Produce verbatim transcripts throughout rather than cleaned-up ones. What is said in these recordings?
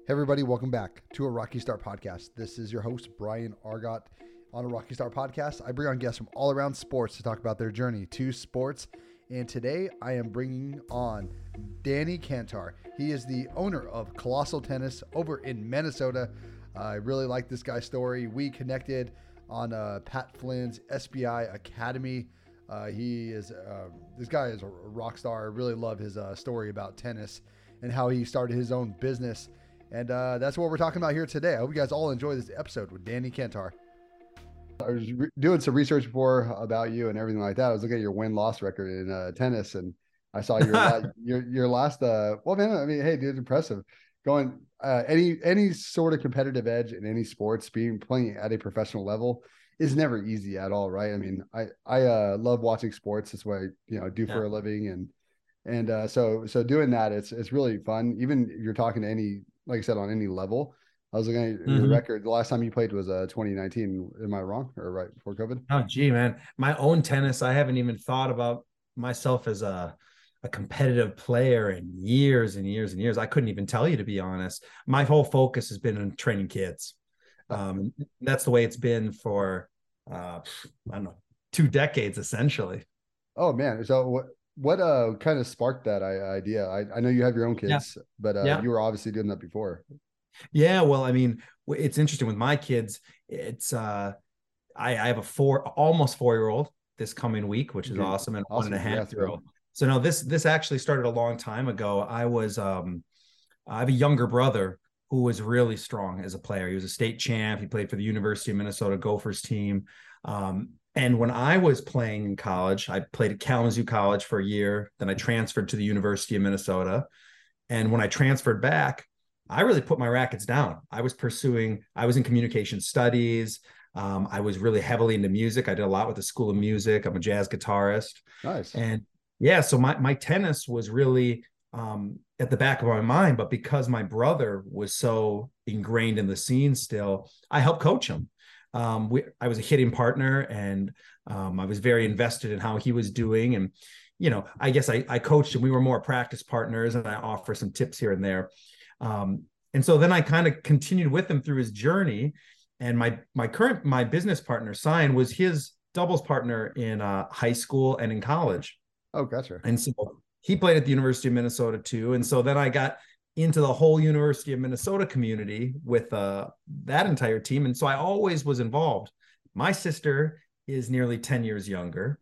Hey everybody, welcome back to a Rocky Start podcast. This is your host, Brian Argot. On a Rocky Start podcast, I bring on guests from all around sports to talk about their journey to sports. And today I am bringing on Danny Kantar. He is the owner of Colossal Tennis over in Minnesota. Uh, I really like this guy's story. We connected on uh, Pat Flynn's S B I Academy. Uh, he is, uh, this guy is a rock star. I really love his uh, story about tennis and how he started his own business. And uh, that's what we're talking about here today. I hope you guys all enjoy this episode with Danny Kantar. I was re- doing some research before about you and everything like that. I was looking at your win-loss record in uh, tennis, and I saw your la- your your last. Uh, well, man, I mean, hey, dude, impressive. Going uh, any any sort of competitive edge in any sports, being playing at a professional level is never easy at all, right? I mean, I I uh, love watching sports. That's what I you know do Yeah. for a living, and and uh, so so doing that, it's it's really fun. Even if you're talking to any, like I said, on any level. I was looking at your Mhm. record. The last time you played was uh, twenty nineteen. Am I wrong or right before COVID? Oh, gee, man. My own tennis, I haven't even thought about myself as a, a competitive player in years and years and years. I couldn't even tell you, to be honest. My whole focus has been on training kids. Um, that's the way it's been for, uh, I don't know, two decades, essentially. Oh man. So what what uh kind of sparked that idea? I, I know you have your own Yeah. kids, but uh, Yeah. you were obviously doing that before. Yeah. Well, I mean, it's interesting with my kids. It's, uh, I, I have a four, almost four-year-old this coming week, which is Dude, awesome, and a one awesome. and a half Congrats, year man. old. So no, this this actually started a long time ago. I was um, I have a younger brother who was really strong as a player. He was a state champ. He played for the University of Minnesota Gophers team. Um, and when I was playing in college, I played at Kalamazoo College for a year. Then I transferred to the University of Minnesota. And when I transferred back, I really put my rackets down. I was pursuing, I was in communication studies. Um, I was really heavily into music. I did a lot with the School of Music. I'm a jazz guitarist. Nice. And yeah, so my, my tennis was really um, at the back of my mind. But because my brother was so ingrained in the scene still, I helped coach him. Um, we, I was a hitting partner, and um, I was very invested in how he was doing. And, you know, I guess I, I coached him. We were more practice partners, and I offer some tips here and there. Um, and so then I kind of continued with him through his journey. And my my current my business partner, Sign, was his doubles partner in uh, high school and in college. Oh, gotcha. And so he played at the University of Minnesota too. And so then I got into the whole University of Minnesota community with uh, that entire team. And so I always was involved. My sister is nearly ten years younger.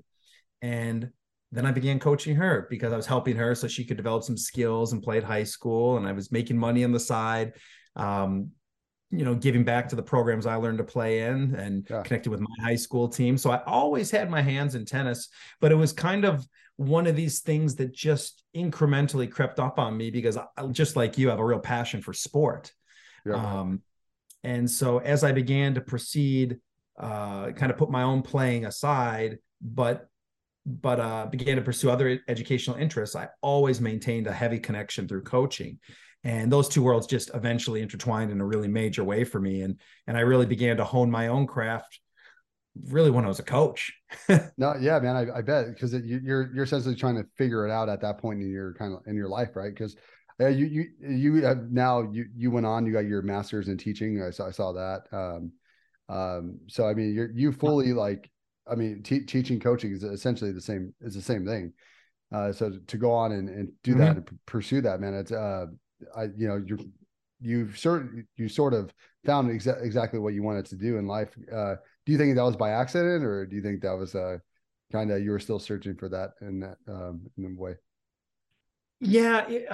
And then I began coaching her because I was helping her so she could develop some skills and play at high school. And I was making money on the side. Um, you know, giving back to the programs I learned to play in and Yeah. connected with my high school team. So I always had my hands in tennis, but it was kind of one of these things that just incrementally crept up on me because I, just like you, have a real passion for sport. Yeah. Um, and so as I began to proceed, uh, kind of put my own playing aside, but but uh, began to pursue other educational interests, I always maintained a heavy connection through coaching. And those two worlds just eventually intertwined in a really major way for me. And, and I really began to hone my own craft really when I was a coach. No, yeah, man, I, I bet because you, you're you're essentially trying to figure it out at that point in your kind of in your life, right? Because uh, you you you have now you you went on, you got your master's in teaching. I saw I saw that. Um, um, so I mean, you're you fully like, I mean, te- teaching, coaching is essentially the same is the same thing. Uh, so to, to go on and, and do Mm-hmm. that and p- pursue that, man, it's uh, I you know you you've sort you sort of found exa- exactly what you wanted to do in life. Uh, do you think that was by accident, or do you think that was uh, kind of you were still searching for that in that um, in a way? Yeah, it,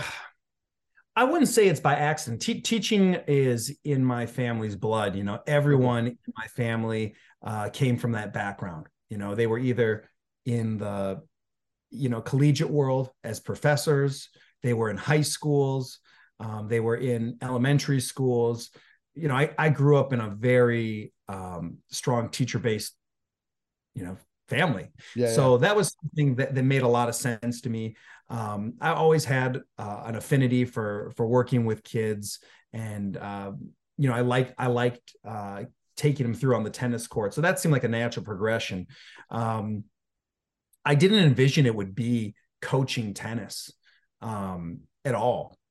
I wouldn't say it's by accident. Te- teaching is in my family's blood. You know, everyone in my family uh, came from that background. You know, they were either in the, you know, collegiate world as professors, they were in high schools, um, they were in elementary schools. You know, I, I grew up in a very um, strong teacher-based, you know, family. Yeah, yeah, So that was something that, that made a lot of sense to me. Um, I always had uh, an affinity for for working with kids, and uh, you know, I liked I liked uh, taking them through on the tennis court. So that seemed like a natural progression. Um, I didn't envision it would be coaching tennis um, at all.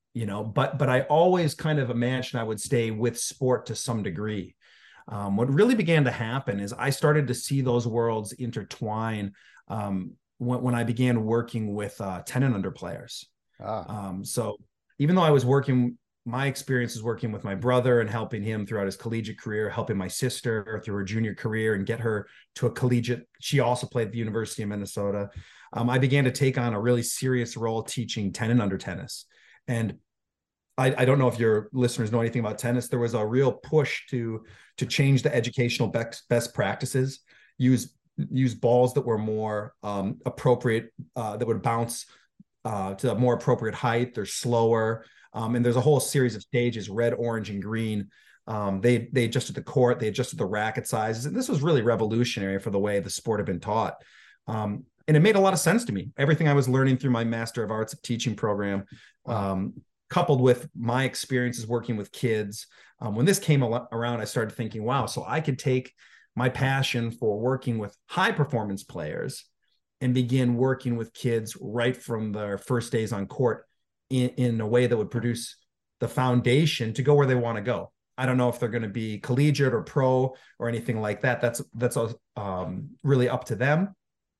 you know, but but I always kind of imagined I would stay with sport to some degree. Um, what really began to happen is I started to see those worlds intertwine um, when, when I began working with uh, ten and under players. Ah, Um, so even though I was working, my experience is working with my brother and helping him throughout his collegiate career, helping my sister through her junior career and get her to a collegiate. She also played at the University of Minnesota. Um, I began to take on a really serious role teaching ten and under tennis. And I, I don't know if your listeners know anything about tennis. There was a real push to to change the educational best, best practices, use use balls that were more um, appropriate, uh, that would bounce uh, to a more appropriate height. They're slower. Um, and there's a whole series of stages, red, orange, and green. Um, they they adjusted the court, they adjusted the racket sizes. And this was really revolutionary for the way the sport had been taught. Um, and it made a lot of sense to me. Everything I was learning through my Master of Arts of Teaching program, wow. um, coupled with my experiences working with kids. Um, when this came around, I started thinking, wow, so I could take my passion for working with high performance players and begin working with kids right from their first days on court in, in a way that would produce the foundation to go where they want to go. I don't know if they're going to be collegiate or pro or anything like that. That's that's um, really up to them.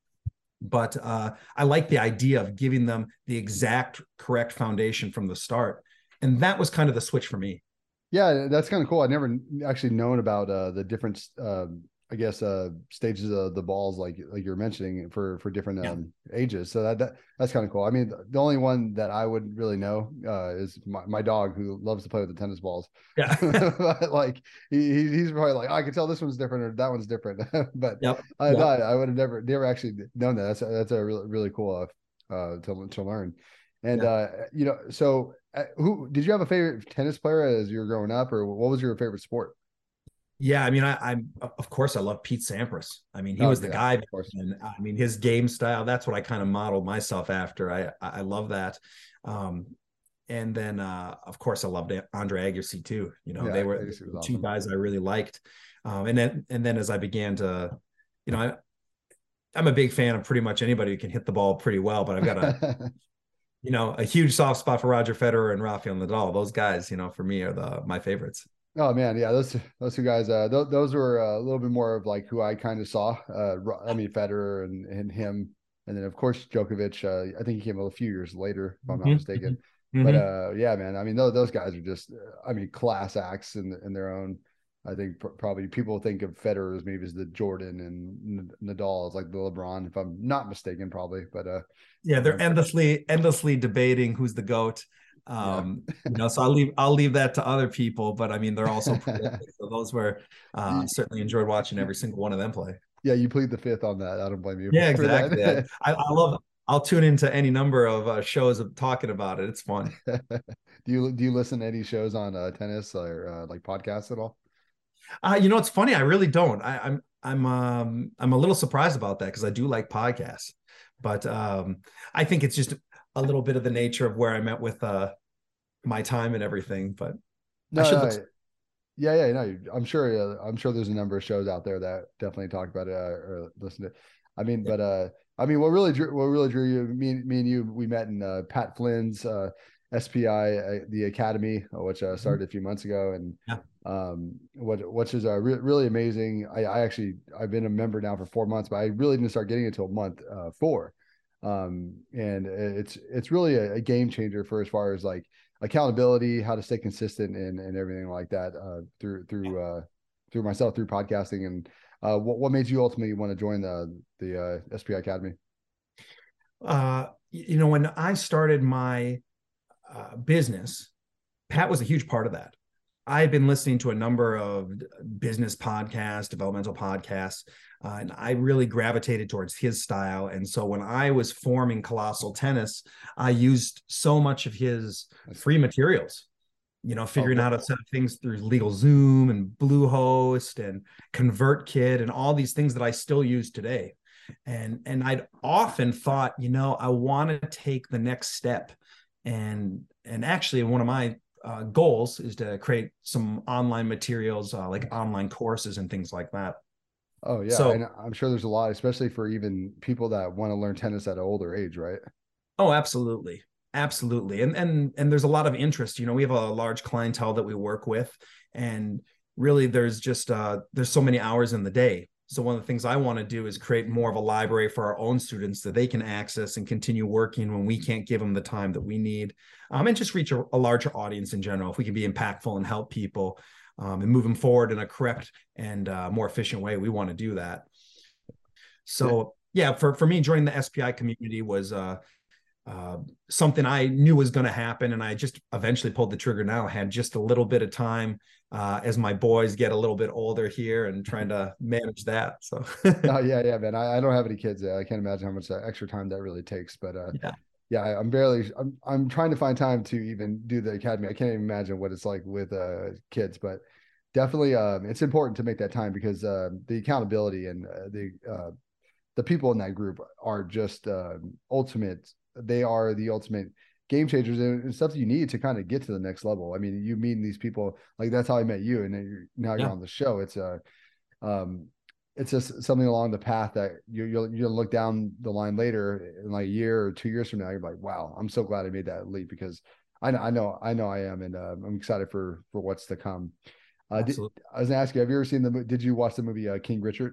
But uh, I like the idea of giving them the exact correct foundation from the start. And that was kind of the switch for me. Yeah, that's kind of cool. I never actually known about uh, the different, uh, I guess, uh, stages of the balls, like like you're mentioning, for for different Yeah. um, ages. So that, that that's kind of cool. I mean, the only one that I would really know uh, is my, my dog, who loves to play with the tennis balls. Yeah. But like he, he's probably like, oh, I can tell this one's different or that one's different. But Yep. I, Yep. I I would have never never actually known that. That's a, that's a really really cool uh, uh to to learn. And Yeah. uh, you know, so uh, who did you have a favorite tennis player as you were growing up, or what was your favorite sport? Yeah, I mean, I, I'm of course I love Pete Sampras. I mean, he Oh was the yeah, guy, of course. and I mean his game style. That's what I kind of modeled myself after. I I love that. Um, and then uh, of course I loved Andre Agassi too. You know, Yeah, they were Agassi was the two awesome. guys I really liked. Um, and then and then as I began to, you know, I, I'm a big fan of pretty much anybody who can hit the ball pretty well. But I've got a you know a huge soft spot for Roger Federer and Rafael Nadal. Those guys, you know, for me are the my favorites. Oh man, yeah, those those two guys, uh, th- those were uh, a little bit more of like who I kind of saw. Uh, I mean, Federer and and him, and then of course Djokovic. Uh, I think he came a few years later, if I'm not Mm-hmm. mistaken. But Mm-hmm. uh, yeah, man, I mean, those those guys are just, uh, I mean, class acts in in their own. I think pr- probably people think of Federer as maybe as the Jordan, and N- Nadal as like the LeBron, if I'm not mistaken, probably. But uh, Yeah, yeah, they're endlessly endlessly debating who's the GOAT. yeah. Um, you know, so I'll leave I'll leave that to other people, but I mean they're also prolific. So those were uh certainly enjoyed watching every single one of them play. Yeah, you plead the fifth on that. I don't blame you Yeah, for exactly. I, that. I I love I'll tune into any number of uh, shows of talking about it. It's fun. Do you do you listen to any shows on uh, tennis or uh, like podcasts at all? Uh, you know, it's funny. I really don't. I, I'm I'm um I'm a little surprised about that because I do like podcasts, but um I think it's just a little bit of the nature of where I'm at with uh my time and everything. But I No, should look. no, yeah, yeah, no. I'm sure. Uh, I'm sure there's a number of shows out there that definitely talk about it uh, or listen to it. I mean, but uh, I mean, what really drew, what really drew you, me, me and you, we met in uh, Pat Flynn's uh, S P I, uh, the Academy, uh, which uh, started a few months ago, and Yeah. um, what which is uh, re- really amazing. I, I actually I've been a member now for four months, but I really didn't start getting it until month uh, four, um, and it's it's really a, a game changer for as far as like accountability, how to stay consistent, and and everything like that uh, through through uh, through myself through podcasting. And uh, what what made you ultimately want to join the the uh, S P I Academy? Uh, you know, when I started my uh, business, Pat was a huge part of that. I had been listening to a number of business podcasts, developmental podcasts, uh, and I really gravitated towards his style. And so when I was forming Colossal Tennis, I used so much of his free materials, you know, Oh, figuring out how to cool. set up things through LegalZoom and Bluehost and ConvertKit and all these things that I still use today. And, and I'd often thought, you know, I want to take the next step. And, and actually one of my uh, goals is to create some online materials, uh, like online courses and things like that. Oh yeah, So, and I'm sure there's a lot, especially for even people that want to learn tennis at an older age, right? oh, absolutely. Absolutely. And and and there's a lot of interest. You know, we have a large clientele that we work with, and really there's just uh there's so many hours in the day. So one of the things I want to do is create more of a library for our own students that they can access and continue working when we can't give them the time that we need, um, and just reach a, a larger audience in general. If we can be impactful and help people, um, and move them forward in a correct and uh, more efficient way, we want to do that. So yeah, for, for me, joining the S P I community was uh, uh, something I knew was going to happen. And I just eventually pulled the trigger now. I had just a little bit of time uh, as my boys get a little bit older here and trying to manage that. So Oh yeah, yeah, man. I, I don't have any kids yet. I can't imagine how much extra time that really takes. But uh, yeah, yeah, I, I'm barely. I'm I'm trying to find time to even do the academy. I can't even imagine what it's like with uh, kids, but definitely, um, it's important to make that time because uh, the accountability and uh, the uh, the people in that group are just uh, ultimate. They are the ultimate game changers and stuff that you need to kind of get to the next level. I mean, you meeting these people, like that's how I met you, and then you're, now you're yeah. on the show. It's a um, it's just something along the path that you, you'll you'll look down the line later in like a year or two years from now. You're like, wow, I'm so glad I made that leap because I know I know I know I am, and uh, I'm excited for for what's to come. Uh, did, Absolutely. I was gonna ask you, have you ever seen the? Did you watch the movie uh, King Richard?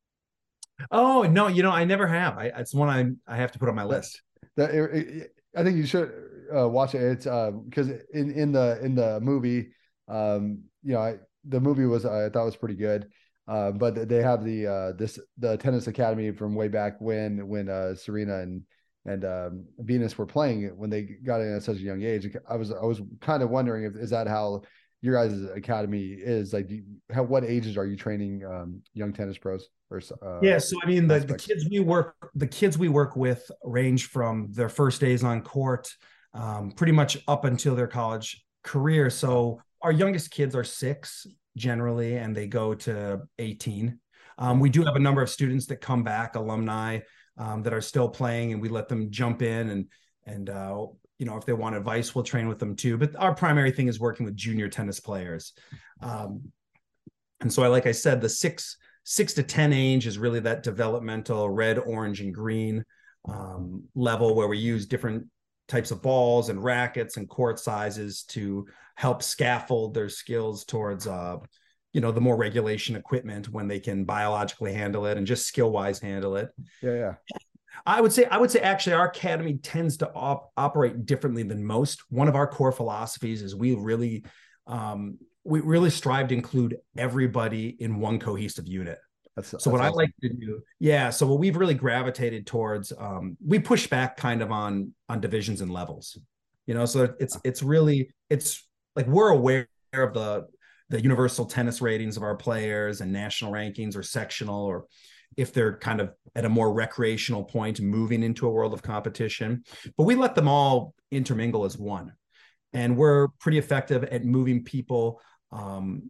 Oh no, you know, I never have. I it's one I I have to put on my That, list. that it, it, I think you should uh, watch it. It's because uh, in in the in the movie, um, you know, I, the movie was I thought was pretty good. Uh, but they have the uh, this the tennis academy from way back when when uh, Serena and and um, Venus were playing it when they got in at such a young age. I was I was kind of wondering if is that how your guys' academy is like? Do you, how what ages are you training um, young tennis pros or uh, Yeah, so I mean the, the prospects? kids we work the kids we work with range from their first days on court, um, pretty much up until their college career. So our youngest kids are six generally, and they go to eighteen. Um, we do have a number of students that come back, alumni, um, that are still playing, and we let them jump in and and uh, you know, if they want advice, we'll train with them too. But our primary thing is working with junior tennis players. Um, and so I, like I said, the six six to ten age is really that developmental red, orange, and green um, level where we use different types of balls and rackets and court sizes to help scaffold their skills towards, uh, you know, the more regulation equipment when they can biologically handle it and just skill wise handle it. Yeah, yeah. I would say, I would say actually our academy tends to op- operate differently than most. One of our core philosophies is we really, um, we really strive to include everybody in one cohesive unit. That's, So that's what I awesome. like to do, yeah. So what we've really gravitated towards, um, we push back kind of on on divisions and levels, you know. So it's it's really it's like we're aware of the the universal tennis ratings of our players and national rankings or sectional, or if they're kind of at a more recreational point, moving into a world of competition. But we let them all intermingle as one, and we're pretty effective at moving people um,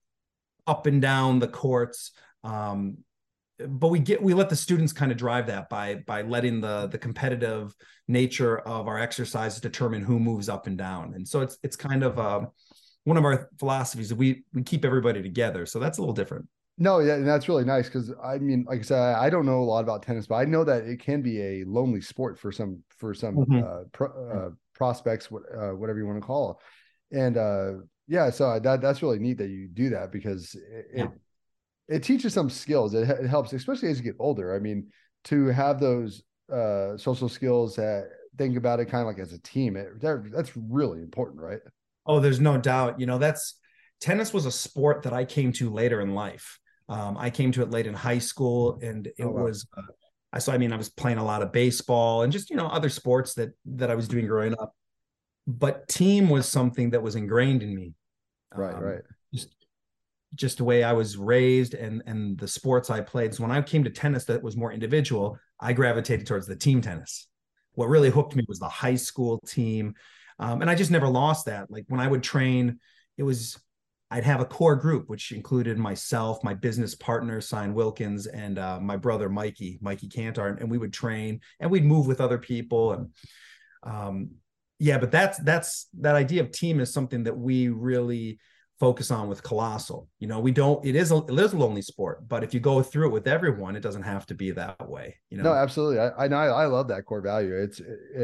up and down the courts. Um, but we get we let the students kind of drive that by by letting the the competitive nature of our exercises determine who moves up and down. And so it's it's kind of uh, one of our philosophies that we we keep everybody together. So that's a little different. No, yeah, and that's really nice because I mean, like I said, I, I don't know a lot about tennis, but I know that it can be a lonely sport for some for some Mm-hmm. uh, pro, uh, prospects, what, uh, whatever you want to call it. And uh, yeah, so that that's really neat that you do that because it, Yeah. it it teaches some skills. It, it helps, especially as you get older. I mean, to have those uh, social skills that think about it kind of like as a team, it, that's really important, right? Oh, there's no doubt. You know, that's tennis was a sport that I came to later in life. Um, I came to it late in high school, and it Oh wow, was. Uh, I so I mean, I was playing a lot of baseball and just you know other sports that that I was doing growing up. But team was something that was ingrained in me. right, Um, right. just just the way I was raised and and the sports I played. So when I came to tennis that was more individual, I gravitated towards the team tennis. What really hooked me was the high school team. Um, and I just never lost that. Like when I would train, it was I'd have a core group, which included myself, my business partner, Sign Wilkins, and uh, my brother, Mikey, Mikey Cantor. And we would train and we'd move with other people. And um, yeah, but that's, that's, that idea of team is something that we really focus on with Colossal. You know, we don't, it is, a, it is a lonely sport, but if you go through it with everyone, it doesn't have to be that way, you No, know? absolutely. I I know I, I love that core value. It's it,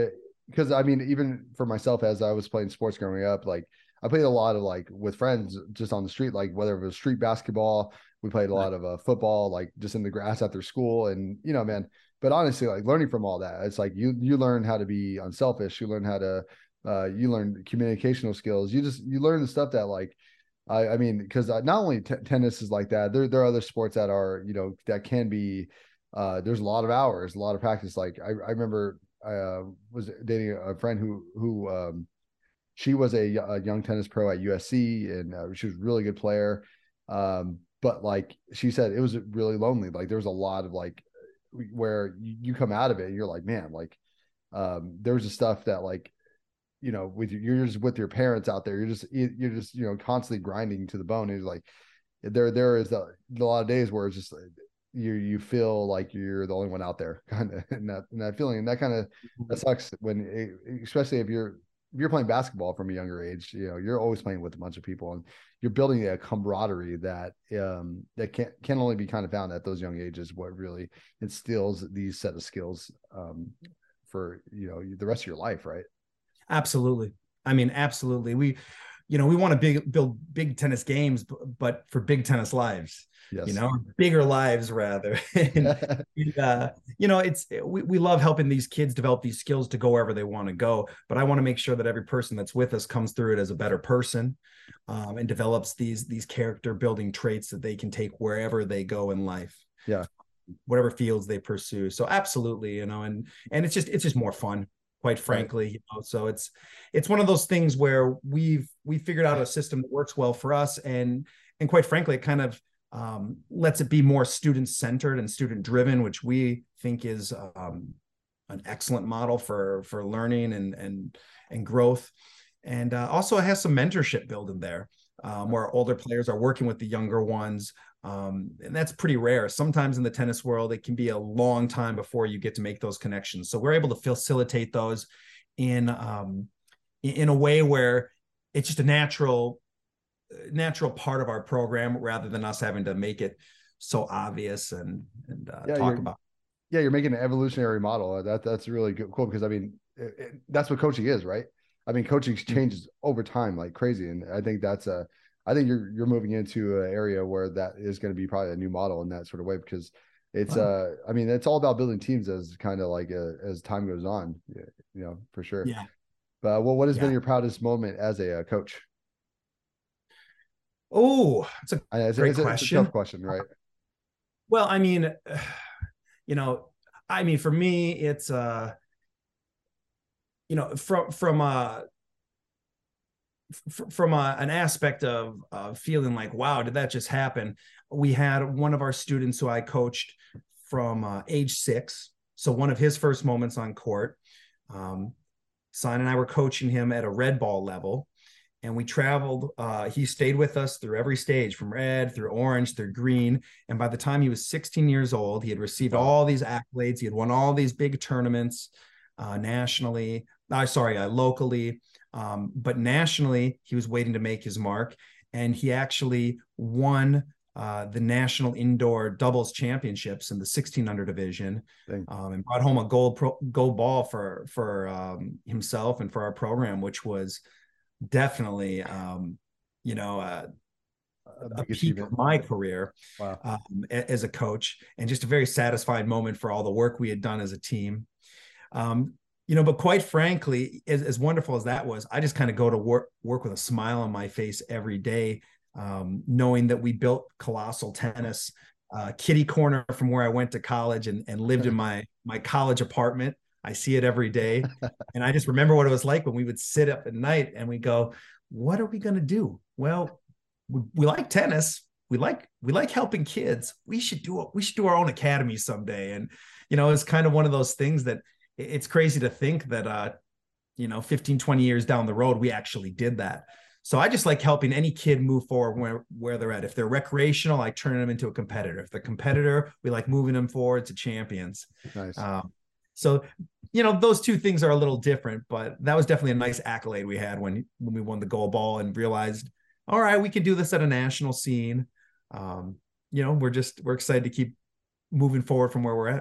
because I mean, even for myself, as I was playing sports growing up, like I played a lot of like with friends just on the street, like whether it was street basketball, we played a lot of uh, football, like just in the grass after school. And, you know, man, but honestly, like learning from all that, it's like you, you learn how to be unselfish. You learn how to, uh, you learn communicational skills. You just, you learn the stuff that like, I, I mean, because uh, not only t- tennis is like that, there, there are other sports that are, you know, that can be, uh, there's a lot of hours, a lot of practice. Like I, I remember I uh, was dating a friend who, who, um, she was a, a young tennis pro at U S C, and uh, she was a really good player. Um, but like she said, it was really lonely. Like there was a lot of like where you, you come out of it and you're like, man, like um, there was just stuff that like, you know, with you're just with your parents out there, you're just you're just you know constantly grinding to the bone. And it's like there there is a, a lot of days where it's just you you feel like you're the only one out there, kind of, and that and that feeling, and that kind of that sucks when, it, especially if you're if you're playing basketball from a younger age, you know, you're always playing with a bunch of people and you're building a camaraderie that um that can can only be kind of found at those young ages. What really instills these set of skills um for, you know, the rest of your life, right? Absolutely. I mean, absolutely. We, you know, we want to big, build big tennis games, but for big tennis lives, you Yes. know, bigger lives rather. and, uh, you know, it's, we, we love helping these kids develop these skills to go wherever they want to go. But I want to make sure that every person that's with us comes through it as a better person, um, and develops these, these character building traits that they can take wherever they go in life. Yeah. Whatever fields they pursue. So absolutely, you know, and, and it's just, it's just more fun, quite frankly. Right. You know, so it's it's one of those things where we've we figured out a system that works well for us, and and quite frankly, it kind of um, lets it be more student centered and student driven, which we think is um, an excellent model for for learning and and and growth. And uh, also, it has some mentorship built in there, um, where older players are working with the younger ones. Um, and that's pretty rare. Sometimes in the tennis world, it can be a long time before you get to make those connections. So we're able to facilitate those in um, in a way where it's just a natural natural part of our program, rather than us having to make it so obvious and and uh, yeah, talk about. Yeah, you're making an evolutionary model. That that's really good, cool, because I mean, it, it, that's what coaching is, right? I mean, coaching changes over time like crazy, and I think that's a I think you're you're moving into an area where that is going to be probably a new model in that sort of way, because it's wow. uh I mean, it's all about building teams as kind of like a, as time goes on, you know, for sure. Yeah. But well, what has yeah. been your proudest moment as a, a coach? Oh, it's a I, it's, great it's, a, question. It's a tough question, right? Well, I mean, you know, I mean, for me, it's uh, you know, from from uh from a, an aspect of uh, feeling like, wow, did that just happen? We had one of our students who I coached from uh, age six. So one of his first moments on court, um, Son and I were coaching him at a red ball level. And we traveled, uh, he stayed with us through every stage, from red through orange through green. And by the time he was sixteen years old, he had received wow. all these accolades. He had won all these big tournaments uh, nationally, uh, sorry, uh, locally. Um, but nationally, he was waiting to make his mark. And he actually won uh, the national indoor doubles championships in the sixteen under division, um, and brought home a gold pro, gold ball for, for um, himself and for our program, which was definitely, um, you know, uh, a, a peak of my career wow. um, as a coach, and just a very satisfied moment for all the work we had done as a team. Um, you know, but quite frankly, as, as wonderful as that was, I just kind of go to work, work with a smile on my face every day, um, knowing that we built colossal tennis, uh, kitty corner from where I went to college and, and lived in my, my college apartment. I see it every day. And I just remember what it was like when we would sit up at night and we go, what are we going to do? Well, we, we like tennis. We like, we like helping kids. We should do it. We should do our own academy someday. And, you know, it's kind of one of those things that it's crazy to think that, uh, you know, fifteen, twenty years down the road, we actually did that. So I just like helping any kid move forward where, where they're at. If they're recreational, I turn them into a competitor. If they're competitor, we like moving them forward to champions. Nice. Um, So, you know, those two things are a little different, but that was definitely a nice accolade we had when, when we won the gold ball and realized, all right, we can do this at a national scene. Um, you know, we're just, we're excited to keep moving forward from where we're at.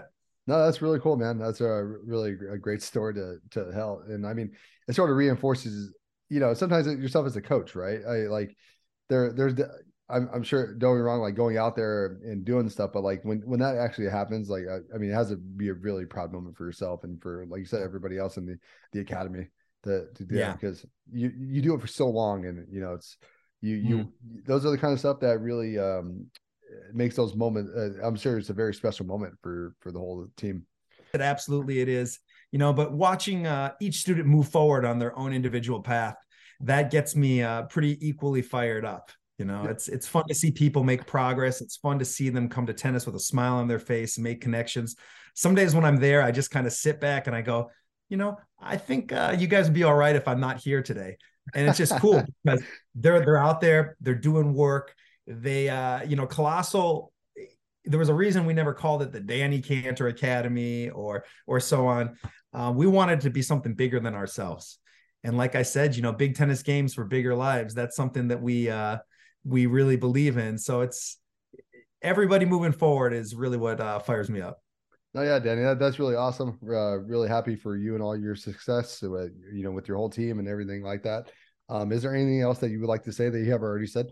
No, that's really cool, man. That's a really a great story to to tell. And I mean, it sort of reinforces, you know, sometimes yourself as a coach, right? I like there there's I'm I'm sure, don't get me wrong, like going out there and doing stuff, but like when when that actually happens, like I, I mean, it has to be a really proud moment for yourself and for, like you said, everybody else in the the academy to to do Yeah. that, because you you do it for so long, and you know it's you you Mm. those are the kind of stuff that really um makes those moments. Uh, I'm sure it's a very special moment for for the whole team. It absolutely it is, you know, but watching uh, each student move forward on their own individual path, that gets me uh, pretty equally fired up. You know, Yeah. it's it's fun to see people make progress. It's fun to see them come to tennis with a smile on their face and make connections. Some days when I'm there, I just kind of sit back and I go, you know, I think uh, you guys would be all right if I'm not here today. And it's just cool because they're they're out there, they're doing work. They, uh, you know, Colossal, there was a reason we never called it the Danny Cantor Academy or or so on. Uh, we wanted to be something bigger than ourselves. And like I said, you know, big tennis games for bigger lives. That's something that we uh, we really believe in. So it's everybody moving forward is really what uh, fires me up. No, yeah, Danny, that, that's really awesome. Uh, really happy for you and all your success, uh, you know, with your whole team and everything like that. Um, is there anything else that you would like to say that you have already said?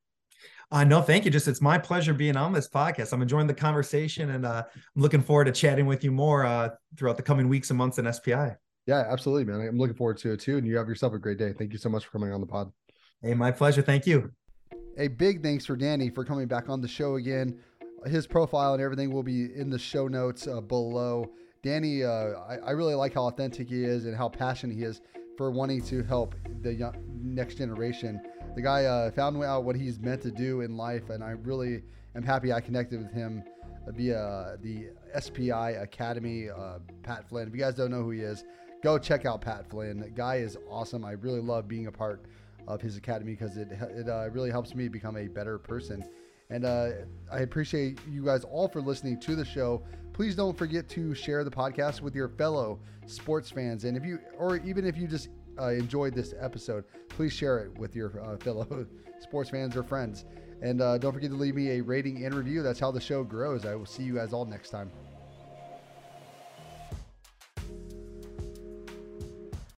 Uh, no, thank you. Just it's my pleasure being on this podcast. I'm enjoying the conversation, and uh, I'm looking forward to chatting with you more uh, throughout the coming weeks and months in S P I. Yeah, absolutely, man. I'm looking forward to it too. And you have yourself a great day. Thank you so much for coming on the pod. Hey, my pleasure. Thank you. A big thanks for Danny for coming back on the show again. His profile and everything will be in the show notes uh, below. Danny, uh, I, I really like how authentic he is and how passionate he is for wanting to help the young, next generation. The guy uh, found out what he's meant to do in life, and I really am happy I connected with him via the S P I Academy. uh, Pat Flynn. If you guys don't know who he is, go check out Pat Flynn. The guy is awesome. I really love being a part of his academy because it, it uh, really helps me become a better person. And uh, I appreciate you guys all for listening to the show. Please don't forget to share the podcast with your fellow sports fans. And if you, or even if you just uh, enjoyed this episode, please share it with your uh, fellow sports fans or friends. And uh, don't forget to leave me a rating and review. That's how the show grows. I will see you guys all next time.